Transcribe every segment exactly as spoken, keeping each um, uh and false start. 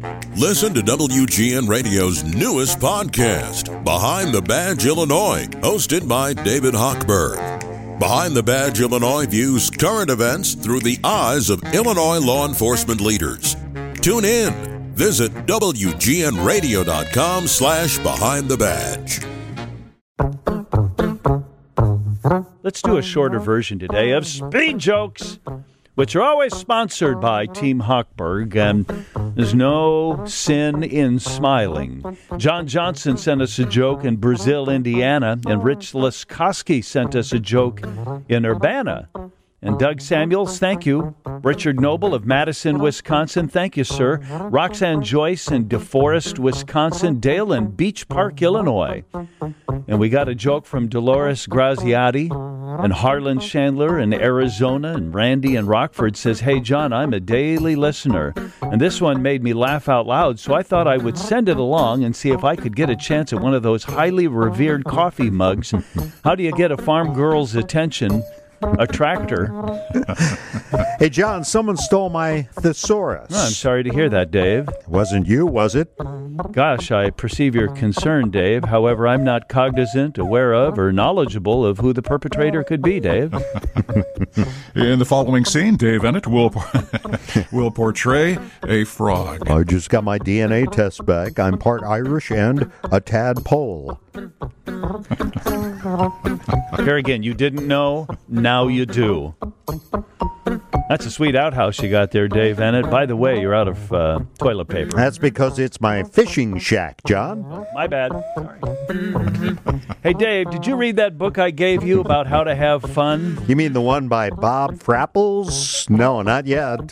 Listen to W G N Radio's newest podcast, Behind the Badge Illinois, hosted by David Hochberg. Behind the Badge Illinois views current events through the eyes of Illinois law enforcement leaders. Tune in. Visit W G N radio dot com slash behind the badge. Let's do a shorter version today of Speed Jokes, which are always sponsored by Team Hochberg, and there's no sin in smiling. John Johnson sent us a joke in Brazil, Indiana, and Rich Laskoski sent us a joke in Urbana. And Doug Samuels, thank you. Richard Noble of Madison, Wisconsin, thank you, sir. Roxanne Joyce in DeForest, Wisconsin. Dale in Beach Park, Illinois. And we got a joke from Dolores Graziati and Harlan Chandler in Arizona. And Randy in Rockford says, hey, John, I'm a daily listener. And this one made me laugh out loud, so I thought I would send it along and see if I could get a chance at one of those highly revered coffee mugs. How do you get a farm girl's attention? A tractor. Hey, John, someone stole my thesaurus. Oh, I'm sorry to hear that, Dave. Wasn't you, was it? Gosh, I perceive your concern, Dave. However, I'm not cognizant, aware of, or knowledgeable of who the perpetrator could be, Dave. In the following scene, Dave Ennett will, will portray a frog. I just got my D N A test back. I'm part Irish and a tadpole. Here again, you didn't know, now you do. That's a sweet outhouse you got there, Dave Ennett. By the way, you're out of uh, toilet paper. That's because it's my fishing shack, John. Oh, my bad. Sorry. Hey, Dave, did you read that book I gave you about how to have fun? You mean the one by Bob Frapples? No, not yet.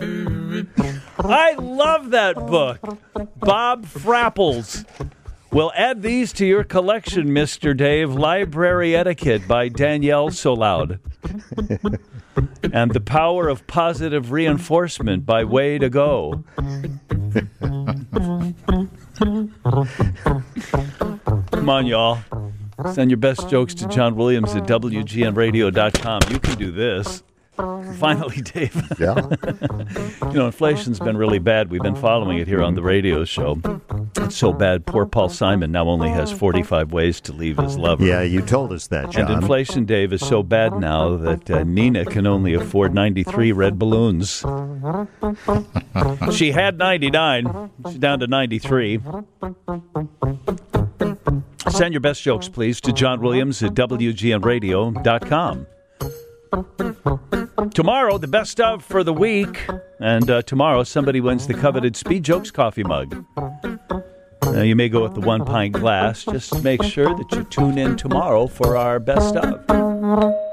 I love that book. Bob Frapples. We'll add these to your collection, Mister Dave. Library Etiquette by Danielle Soloud. And The Power of Positive Reinforcement by Way to Go. Come on, y'all. Send your best jokes to John Williams at W G N radio dot com. You can do this. Finally, Dave. Yeah. You know, inflation's been really bad. We've been following it here on the radio show. It's so bad, poor Paul Simon now only has forty-five ways to leave his lover. Yeah, you told us that, John. And inflation, Dave, is so bad now that uh, Nina can only afford ninety-three red balloons. She had ninety-nine. She's down to ninety-three. Send your best jokes, please, to John Williams at W G N radio dot com. Tomorrow, the best of for the week. And uh, tomorrow, somebody wins the coveted Speed Jokes coffee mug. Now, you may go with the one-pint glass. Just make sure that you tune in tomorrow for our best of.